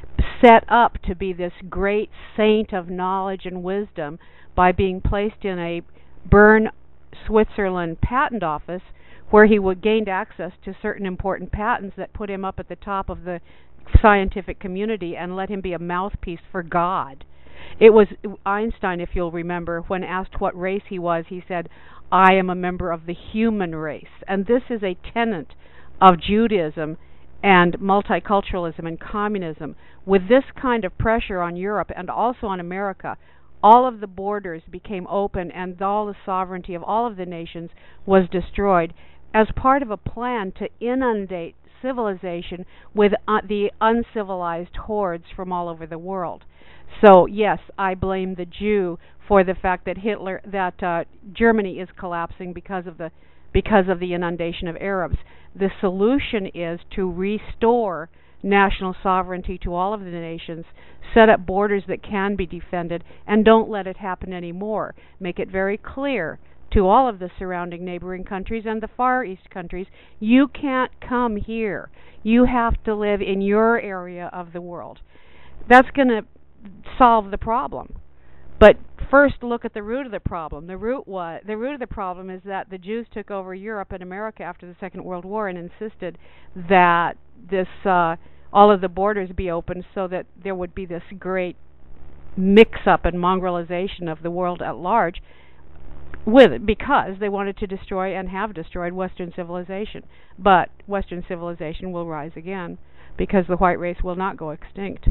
set up to be this great saint of knowledge and wisdom by being placed in a Bern, Switzerland patent office where he would gained access to certain important patents that put him up at the top of the scientific community and let him be a mouthpiece for God. It was Einstein, if you'll remember, when asked what race he was, he said, I am a member of the human race. And this is a tenet of Judaism and multiculturalism and communism. With this kind of pressure on Europe and also on America, all of the borders became open and all the sovereignty of all of the nations was destroyed as part of a plan to inundate civilization with uh, the uncivilized hordes from all over the world. So yes, I blame the Jew for the fact that Hitler, that uh, Germany is collapsing because of the because of the inundation of Arabs. The solution is to restore national sovereignty to all of the nations, set up borders that can be defended, and don't let it happen anymore. Make it very clear to all of the surrounding neighboring countries and the Far East countries. You can't come here. You have to live in your area of the world. That's going to solve the problem. But first, look at the root of the problem. The root what? The root of the problem is that the Jews took over Europe and America after the Second World War and insisted that this uh, all of the borders be opened so that there would be this great mix-up and mongrelization of the world at large, with because they wanted to destroy and have destroyed Western civilization. But Western civilization will rise again because the white race will not go extinct.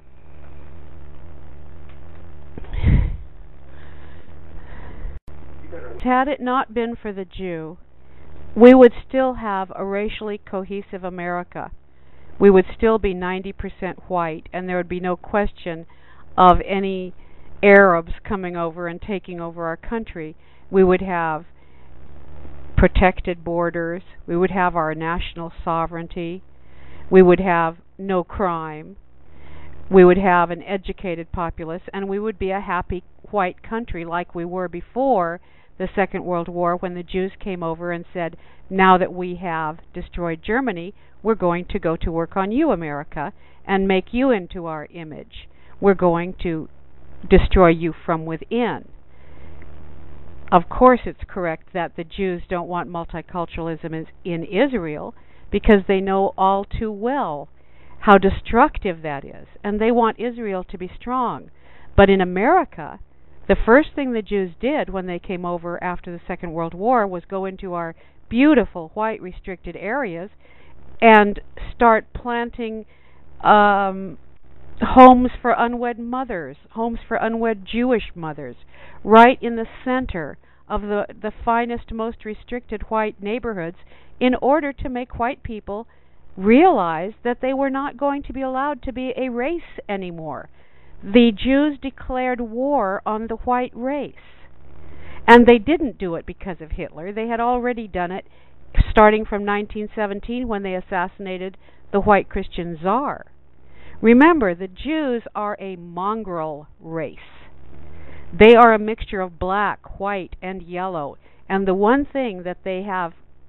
Had it not been for the Jew, we would still have a racially cohesive America. We would still be ninety percent white, and there would be no question of any Arabs coming over and taking over our country. We would have protected borders. We would have our national sovereignty. We would have no crime. We would have an educated populace, and we would be a happy white country like we were before the Second World War, when the Jews came over and said, now that we have destroyed Germany, we're going to go to work on you, America, and make you into our image. We're going to destroy you from within. Of course, it's correct that the Jews don't want multiculturalism in Israel because they know all too well how destructive that is, and they want Israel to be strong. But in America, the first thing the Jews did when they came over after the Second World War was go into our beautiful white restricted areas and start planting um, homes for unwed mothers, homes for unwed Jewish mothers, right in the center of the, the finest, most restricted white neighborhoods, in order to make white people realize that they were not going to be allowed to be a race anymore. The Jews declared war on the white race. And they didn't do it because of Hitler. They had already done it starting from nineteen seventeen when they assassinated the white Christian Tsar. Remember, the Jews are a mongrel race. They are a mixture of black, white, and yellow. And the one thing that they have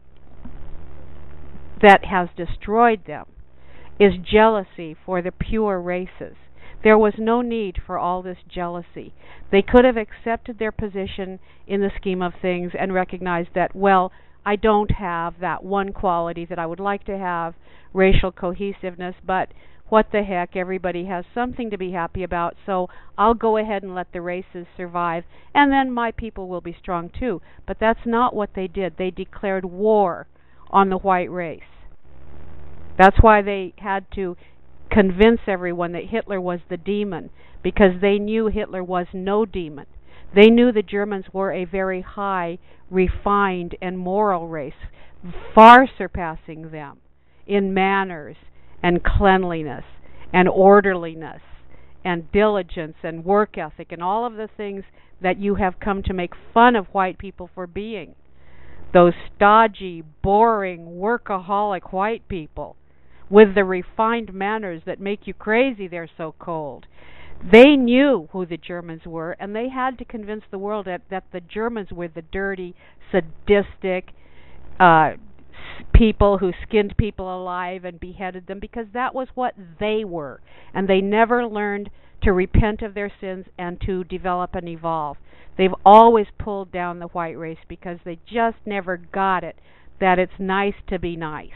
that has destroyed them is jealousy for the pure races. There was no need for all this jealousy. They could have accepted their position in the scheme of things and recognized that, well, I don't have that one quality that I would like to have, racial cohesiveness, but what the heck, everybody has something to be happy about, so I'll go ahead and let the races survive, and then my people will be strong too. But that's not what they did. They declared war on the white race. That's why they had to convince everyone that Hitler was the demon, because they knew Hitler was no demon. They knew the Germans were a very high, refined, and moral race, far surpassing them in manners and cleanliness and orderliness and diligence and work ethic and all of the things that you have come to make fun of white people for being. Those stodgy, boring, workaholic white people with the refined manners that make you crazy they're so cold. They knew who the Germans were, and they had to convince the world that, that the Germans were the dirty, sadistic uh, people who skinned people alive and beheaded them, because that was what they were. And they never learned to repent of their sins and to develop and evolve. They've always pulled down the white race because they just never got it, that it's nice to be nice.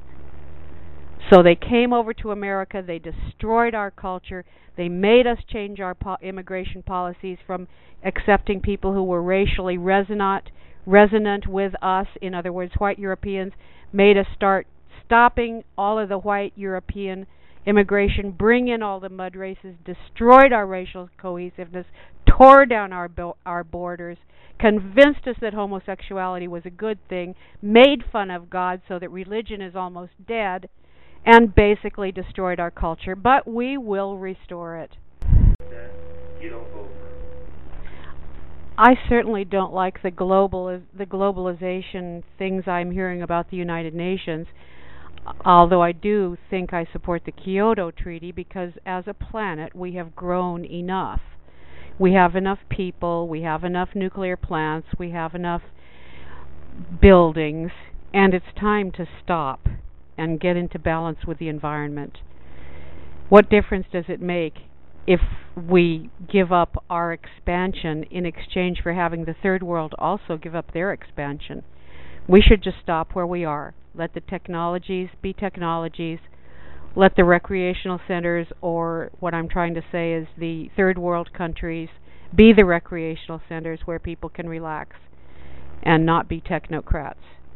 So they came over to America, they destroyed our culture, they made us change our po- immigration policies from accepting people who were racially resonant, resonant with us, in other words, white Europeans, made us start stopping all of the white European immigration, bring in all the mud races, destroyed our racial cohesiveness, tore down our bo- our borders, convinced us that homosexuality was a good thing, made fun of God so that religion is almost dead, and basically destroyed our culture. But we will restore it. You don't vote for. I certainly don't like the global the globalization things I'm hearing about the United Nations, although I do think I support the Kyoto Treaty, because as a planet we have grown enough. We have enough people, we have enough nuclear plants, we have enough buildings, and it's time to stop and get into balance with the environment. What difference does it make if we give up our expansion in exchange for having the third world also give up their expansion? We should just stop where we are. Let the technologies be technologies. Let the recreational centers, or what I'm trying to say is the third world countries, be the recreational centers where people can relax and not be technocrats.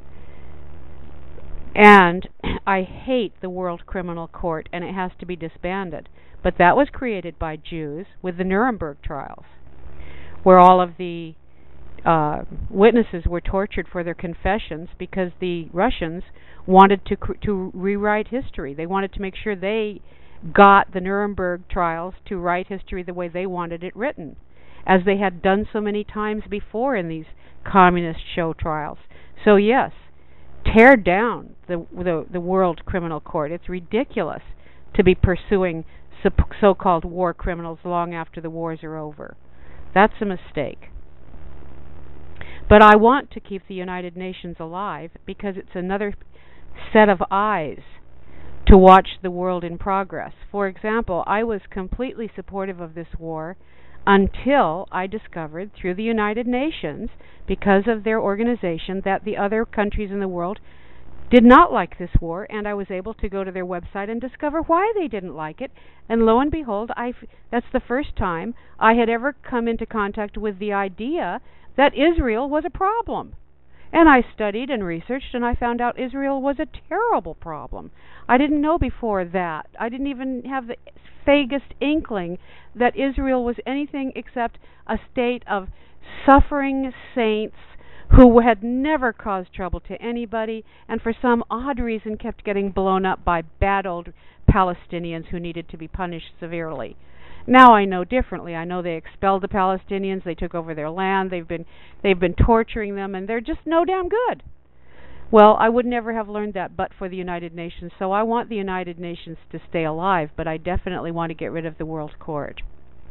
And I hate the World Criminal Court, and it has to be disbanded. But that was created by Jews with the Nuremberg trials, where all of the uh, witnesses were tortured for their confessions because the Russians wanted to cr- to rewrite history. They wanted to make sure they got the Nuremberg trials to write history the way they wanted it written, as they had done so many times before in these communist show trials. So yes, tear down the the, the World Criminal Court. It's ridiculous to be pursuing so-called war criminals long after the wars are over. That's a mistake. But I want to keep the United Nations alive because it's another set of eyes to watch the world in progress. For example, I was completely supportive of this war until I discovered through the United Nations, because of their organization, that the other countries in the world did not like this war, and I was able to go to their website and discover why they didn't like it. And lo and behold, I f- that's the first time I had ever come into contact with the idea that Israel was a problem. And I studied and researched, and I found out Israel was a terrible problem. I didn't know before that. I didn't even have the vaguest inkling that Israel was anything except a state of suffering saints who had never caused trouble to anybody, and for some odd reason kept getting blown up by bad old Palestinians who needed to be punished severely. Now I know differently. I know they expelled the Palestinians, they took over their land, they've been they've been torturing them, and they're just no damn good. Well, I would never have learned that but for the United Nations, so I want the United Nations to stay alive, but I definitely want to get rid of the World Court.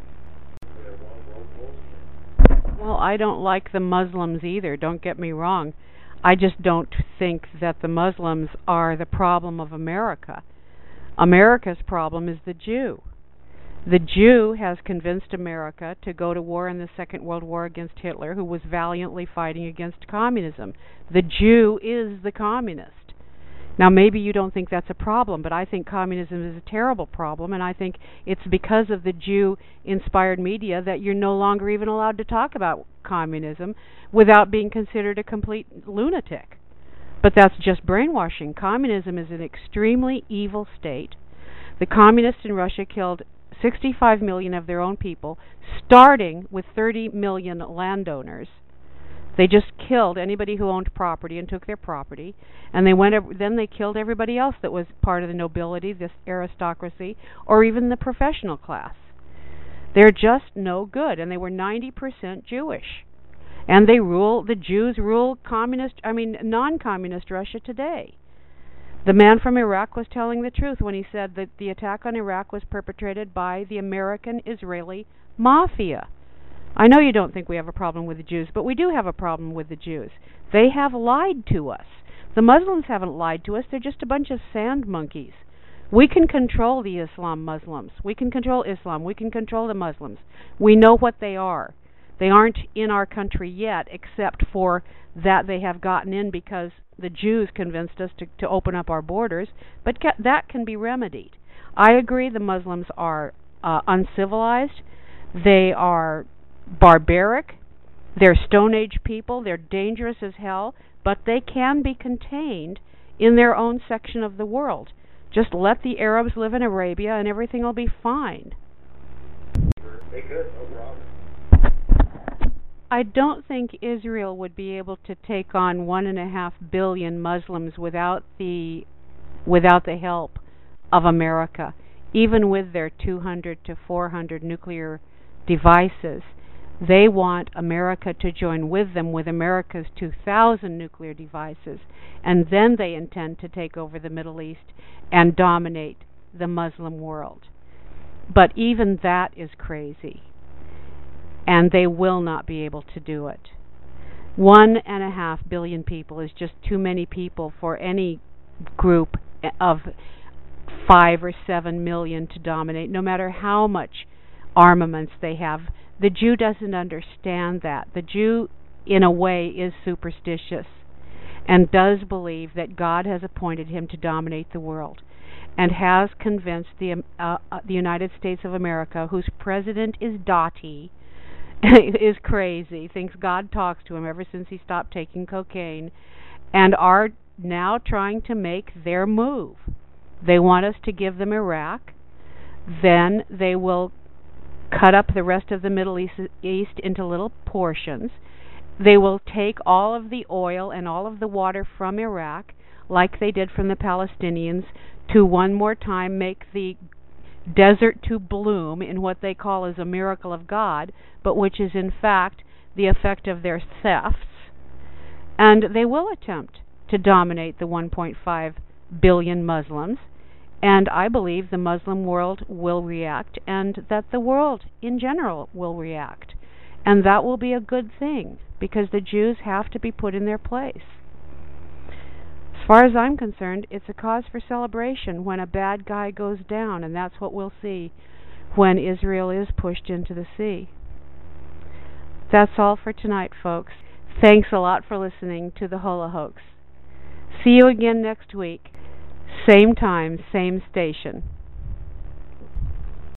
Well, I don't like the Muslims either, don't get me wrong. I just don't think that the Muslims are the problem of America. America's problem is the Jew. The Jew has convinced America to go to war in the Second World War against Hitler, who was valiantly fighting against communism. The Jew is the communist. Now, maybe you don't think that's a problem, but I think communism is a terrible problem, and I think it's because of the Jew-inspired media that you're no longer even allowed to talk about communism without being considered a complete lunatic. But that's just brainwashing. Communism is an extremely evil state. The communists in Russia killed sixty-five million of their own people, starting with thirty million landowners. They just killed anybody who owned property and took their property, and they went. Then they killed everybody else that was part of the nobility, this aristocracy, or even the professional class. They're just no good, and they were ninety percent Jewish, and they rule. The Jews rule communist, I mean non-communist Russia today. The man from Iraq was telling the truth when he said that the attack on Iraq was perpetrated by the American-Israeli mafia. I know you don't think we have a problem with the Jews, but we do have a problem with the Jews. They have lied to us. The Muslims haven't lied to us. They're just a bunch of sand monkeys. We can control the Islam Muslims. We can control Islam. We can control the Muslims. We know what they are. They aren't in our country yet, except for that they have gotten in because the Jews convinced us to, to open up our borders, but ca- that can be remedied. I agree the Muslims are uh, uncivilized. They are barbaric. They're Stone Age people. They're dangerous as hell, but they can be contained in their own section of the world. Just let the Arabs live in Arabia and everything will be fine. They could, no problem. I don't think Israel would be able to take on one and a half billion Muslims without the without the help of America, even with their two hundred to four hundred nuclear devices. They want America to join with them with America's two thousand nuclear devices, and then they intend to take over the Middle East and dominate the Muslim world. But even that is crazy. and they will not be able to do it. One and a half billion people is just too many people for any group of five or seven million to dominate, no matter how much armaments they have. The Jew doesn't understand that. The Jew, in a way, is superstitious and does believe that God has appointed him to dominate the world, and has convinced the uh, uh, the United States of America, whose president is Dottie, is crazy, thinks God talks to him ever since he stopped taking cocaine, and are now trying to make their move. They want us to give them Iraq, then they will cut up the rest of the Middle East, East into little portions. They will take all of the oil and all of the water from Iraq, like they did from the Palestinians, to one more time make the desert to bloom in what they call is a miracle of God, but which is in fact the effect of their thefts. And they will attempt to dominate the one point five billion Muslims, and I believe the Muslim world will react, and that the world in general will react. And that will be a good thing, because the Jews have to be put in their place. As far as I'm concerned, it's a cause for celebration when a bad guy goes down, and that's what we'll see when Israel is pushed into the sea. That's all for tonight, folks. Thanks a lot for listening to the Hola Hoax. See you again next week. Same time, same station.